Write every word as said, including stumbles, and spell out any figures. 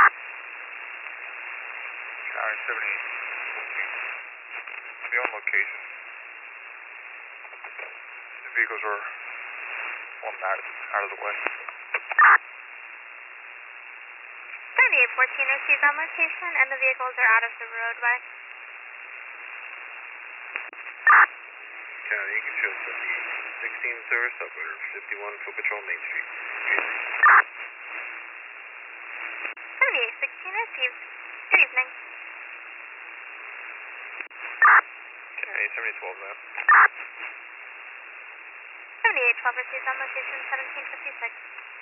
County seventy. Be on location. The vehicles are one out, out of the way. seventy-eight fourteen received on location and the vehicles are out of the roadway. County, you can show seventy-eight sixteen service, operator fifty-one Foot Patrol Main Street. seventy-eight sixteen received. Good evening. County seventy twelve now. seventy-eight twelve received on location seventeen fifty-six.